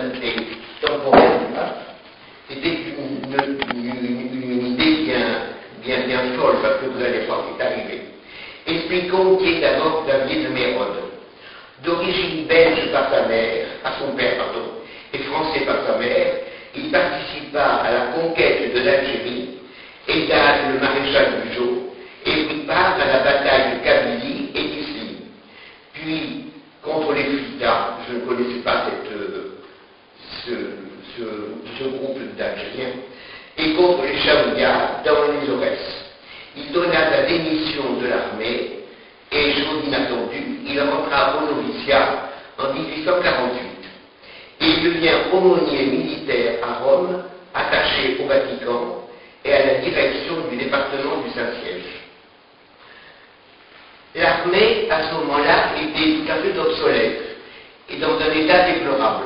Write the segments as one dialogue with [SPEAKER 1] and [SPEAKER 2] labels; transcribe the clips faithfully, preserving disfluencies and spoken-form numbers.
[SPEAKER 1] souveraineté temporaire du pape, c'était une, une, une, une idée bien, bien, bien folle, parce que vous allez voir ce qui est arrivé. Expliquons qui est d'abord David de Mérode. D'origine belge par sa mère, à son père, pardon, et français par sa mère, il participa à la conquête de l'Algérie, aida le maréchal Bugeaud, et prit part à la bataille de Kabylie et d'Isly. Puis, contre les Fida, je ne connaissais pas cette, euh, ce, ce, ce groupe d'Algériens, et contre les Chaouïas dans les Aurès. Il donna sa démission de l'armée, et, chose inattendue, il rentra au noviciat en dix-huit cent quarante-huit. Et il devient aumônier militaire à Rome, attaché au Vatican et à la direction du département du Saint-Siège. L'armée, à ce moment-là, était tout à fait obsolète et dans un état déplorable.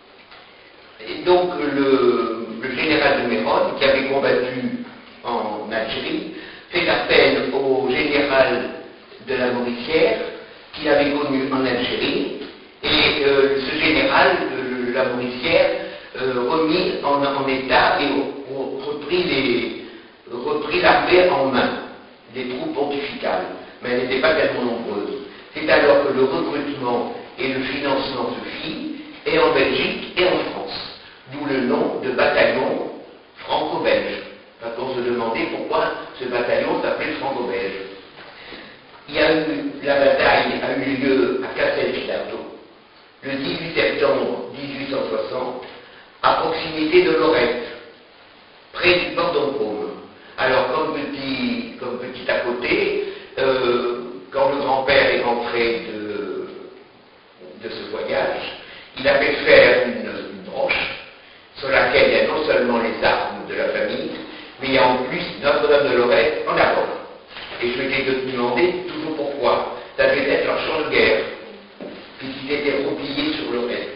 [SPEAKER 1] Et donc le, le général de Mérode, qui avait combattu en Algérie, fait appel au général de la Mauricière, qu'il avait connu en Algérie, et euh, ce général de la Mauricière euh, remis en, en état et reprit, les, reprit l'armée en main, des troupes pontificales, mais elles n'étaient pas tellement nombreuses. C'est alors que le recrutement et le financement se fit, et en Belgique et en France, d'où le nom de bataillon franco-belge, parce qu'on se demandait pourquoi ce bataillon s'appelait franco-belge. Il y a eu, la bataille a eu lieu à Castelfidardo, le dix-huit septembre dix-huit cent soixante, à proximité de Lorette, près du port d'Encôme. Alors, comme petit, comme petit à côté, euh, quand le grand-père est rentré de, de ce voyage, il a fait faire une, une broche sur laquelle il y a non seulement les armes de la famille, mais il y a en plus Notre-Dame de Lorette en avant. Et je m'étais demandé toujours pourquoi. Ça devait être leur champ de guerre, puisqu'ils étaient repliés sur Lorette.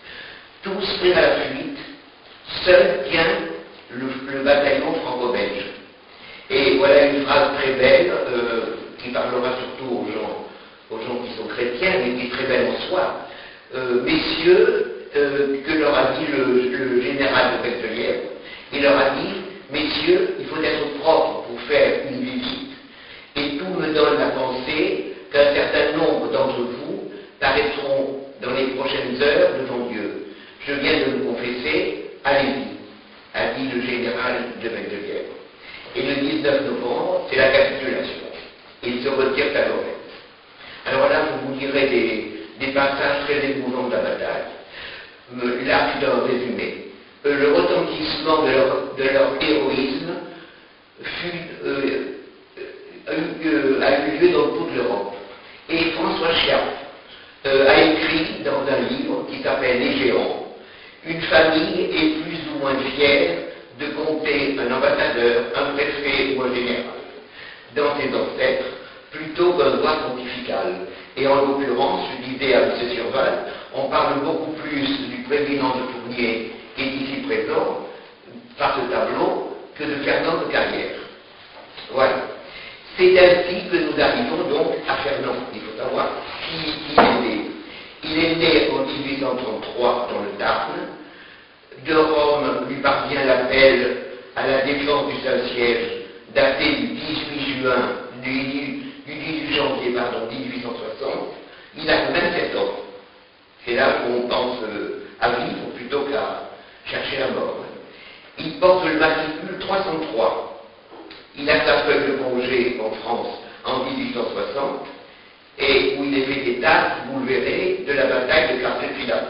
[SPEAKER 1] Tous prirent à la fuite, seul tient le, le bataillon franco-belge. Et voilà une phrase très belle, euh, qui parlera surtout aux gens, aux gens qui sont chrétiens, mais qui est très belle en soi. Euh, messieurs, euh, que leur a dit le, le général de Becquelière, il leur a dit, messieurs, il faut être propre pour faire une visite. Et tout me donne la pensée qu'un certain nombre d'entre vous paraîtront dans les prochaines heures devant Dieu. Je viens de me confesser, allez-y, a dit le général de Becquelière. Et le dix-neuf novembre, c'est la capitulation. Ils se retirent à Lorette. Alors là, je vous dirai des, des passages très émouvants de la bataille. Là, c'est un résumé. Euh, le retentissement de leur, de leur héroïsme fut, euh, a, eu, euh, a eu lieu dans toute l'Europe. Et François Chiappe euh, a écrit dans un livre qui s'appelle Les Géants, une famille est plus ou moins fière de compter un ambassadeur, un préfet ou un général dans ses ancêtres, plutôt qu'un droit pontifical. Et en l'occurrence, je disais à M. Surval, on parle beaucoup plus du président de Fournier qui est ici présent, par ce tableau, que de Fernand de Carrière. Voilà. C'est ainsi que nous arrivons donc à Fernand. Il faut savoir qui, qui est né. Il est né en dix-huit cent trente-trois dans le Tarn. De Rome lui parvient l'appel à la défense du Saint-Siège, daté du dix-huit juin, du, du dix-huit janvier, pardon, dix-huit cent soixante. Il a vingt-sept ans. C'est là où on pense euh, à vivre plutôt qu'à chercher la mort. Il porte le matricule trois cent trois. Il a sa feuille de congé en France en dix-huit cent soixante, et où il est fait état, vous le verrez, de la bataille de Castelfidardo,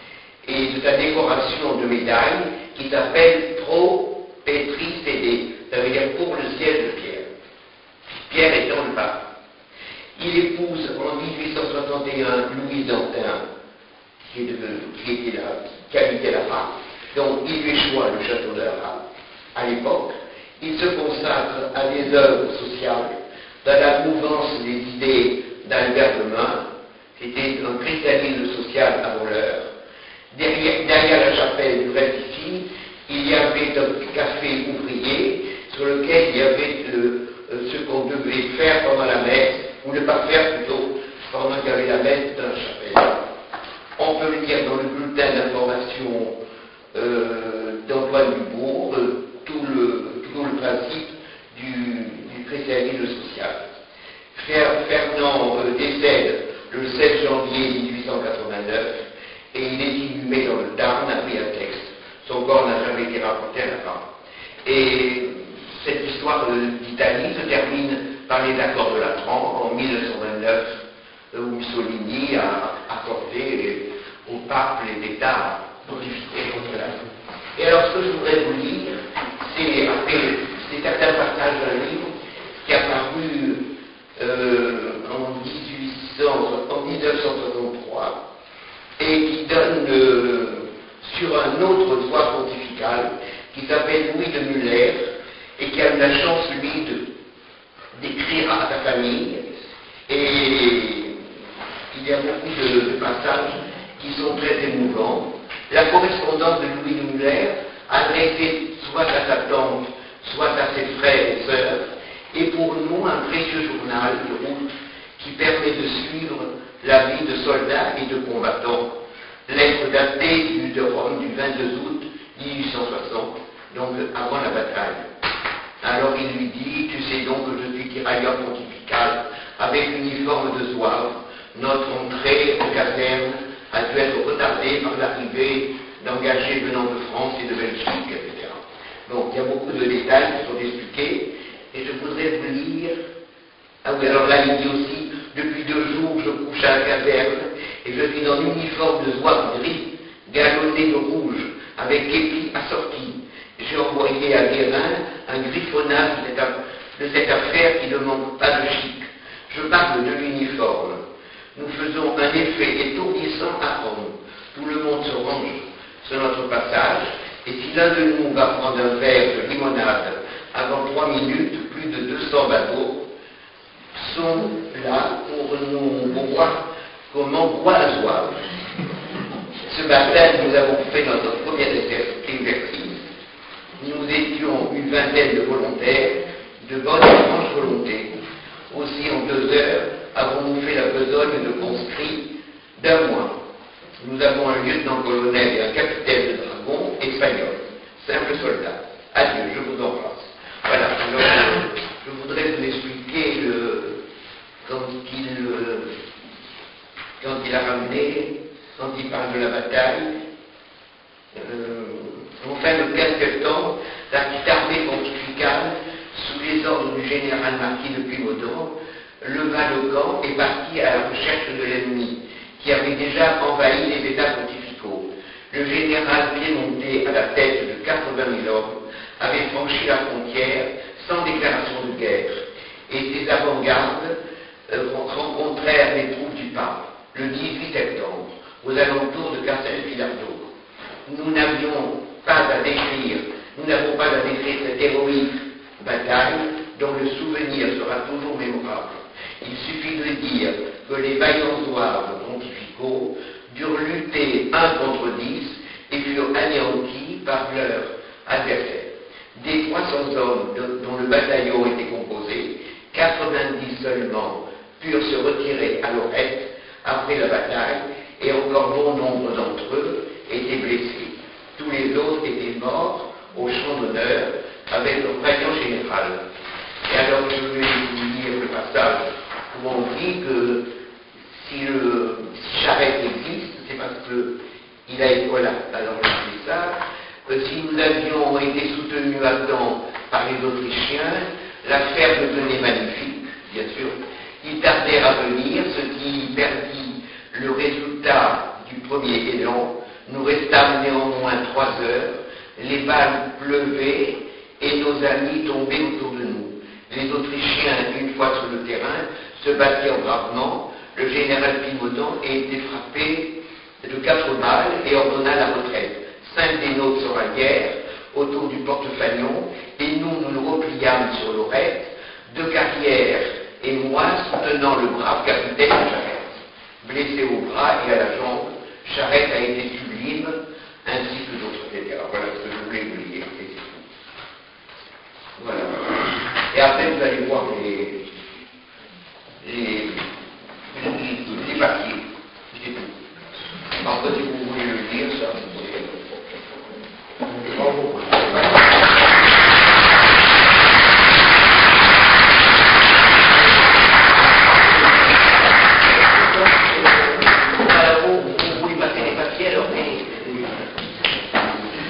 [SPEAKER 1] et de sa décoration de médaille qui s'appelle Pro Petri Cédé, ça veut dire pour le siège de Pierre. Pierre étant le pape. Il épouse en dix-huit cent soixante et un Louise d'Antin, qui, est de, qui, était là, qui habitait là-bas. Donc il lui échoit le château de la Rame. À l'époque, il se consacre à des œuvres sociales dans la mouvance des idées d'Albert Demain. C'était un christianisme social avant l'heure. Derrière, derrière la chapelle du reste ici, il y avait un petit café ouvrier sur lequel il y avait euh, ce qu'on devait faire pendant la messe, ou ne pas faire plutôt, pendant qu'il y avait la messe dans la chapelle. On peut le lire dans le bulletin d'information convention euh, d'Antoine Dubourg, euh, tout, le, tout le principe du, du christianisme social. Fernand euh, décède le sept janvier mille huit cent quatre-vingt-neuf et il est inhumé dans le Tarn à Briatex. Son corps n'a jamais été rapporté là-bas. Et cette histoire d'Italie se termine par les accords de Latran en mille neuf cent vingt-neuf, où Mussolini a accordé au pape les États pontificaux. Et alors ce que je voudrais vous lire, c'est c'est certains passages d'un livre qui a paru euh, en, dix-huit cents, en mille neuf cent soixante-trois et qui donne euh, sur un autre droit pontifical qui s'appelle Louis de Muller et qui a eu la chance, lui, de, d'écrire à sa famille. Et il y a beaucoup de, de passages qui sont très émouvants. La correspondance de Louis de Muller, adressée soit à sa tante, soit à ses frères et sœurs, est pour nous un précieux journal de route qui permet de suivre la vie de soldats et de combattants. Lettre datée du, de Rome du vingt-deux août mille huit cent soixante, donc avant la bataille. Alors il lui dit, tu sais donc que je suis tirailleur pontifical avec l'uniforme de zouave. Notre entrée en caserne a dû être retardée par l'arrivée d'engagés venant de France et de Belgique, et cetera. Donc il y a beaucoup de détails qui sont expliqués, et je voudrais vous lire. Ah oui, alors là il dit aussi, depuis deux jours je couche à la caserne, et je suis dans l'uniforme de zouave gris, galonné de rouge, avec képi assorti. J'ai envoyé à Guérin un griffonnage de cette, de cette affaire qui ne manque pas de chic. Je parle de l'uniforme. Nous faisons un effet étourdissant à Rome. Tout le monde se range sur notre passage, et si l'un de nous va prendre un verre de limonade avant trois minutes, plus de deux cents badauds sont là pour nous pour voir comment boire un zouave. Ce matin, nous avons fait notre premier exercice. Nous étions une vingtaine de volontaires, de bonne et franche volonté. Aussi, en deux heures, avons-nous fait la besogne de conscrits d'un mois. Nous avons un lieutenant-colonel et un capitaine de dragon espagnol, simple soldat. Adieu, je vous embrasse. Voilà, alors euh, je voudrais vous expliquer le, quand, il, euh, quand il a ramené, quand il parle de la bataille. Euh, Enfin, le quinze septembre, la petite armée pontificale, sous les ordres du général Marquis de Puymaudan, leva le camp et partit à la recherche de l'ennemi, qui avait déjà envahi les États pontificaux. Le général piémontais, à la tête de quatre-vingt mille hommes, avait franchi la frontière sans déclaration de guerre, et ses avant-gardes euh, rencontrèrent les troupes du pape le dix-huit septembre, aux alentours de Castelfidardo. Nous n'avions pas à décrire, nous n'avons pas à décrire cette héroïque bataille dont le souvenir sera toujours mémorable. Il suffit de dire que les vaillants zouaves pontificaux durent lutter un contre dix et furent anéantis par leurs adversaires. Des trois cents hommes de, dont le bataillon était composé, quatre-vingt-dix seulement purent se retirer à Lorette après la bataille, et encore bon nombre d'entre eux étaient blessés. Tous les autres étaient morts au champ d'honneur avec leur vaillant général. Et alors je vais vous lire le passage où on dit que si, le, si Charette existe, c'est parce qu'il a été, voilà, alors je dis ça, que si nous avions été soutenus à temps par les Autrichiens, l'affaire devenait magnifique, bien sûr. Ils tardèrent à venir, ce qui perdit le résultat du premier élan. Nous restâmes néanmoins trois heures, les balles pleuvaient et nos amis tombaient autour de nous. Les Autrichiens, une fois sur le terrain, se battirent bravement. Le général Piémontais a été frappé de quatre balles et ordonna la retraite. Cinq des nôtres se rallièrent autour du porte-fanion et nous nous nous repliâmes sur Lorette, De Carrière et moi soutenant le brave capitaine Charette. Blessé au bras et à la jambe, Charette a été sublime